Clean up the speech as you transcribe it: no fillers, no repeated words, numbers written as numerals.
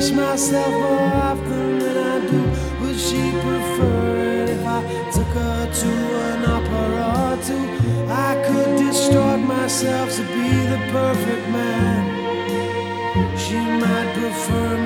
wash myself more often than I do. Would she prefer it if I took her to an opera or two? I could distort myself to be the perfect man. She might prefer me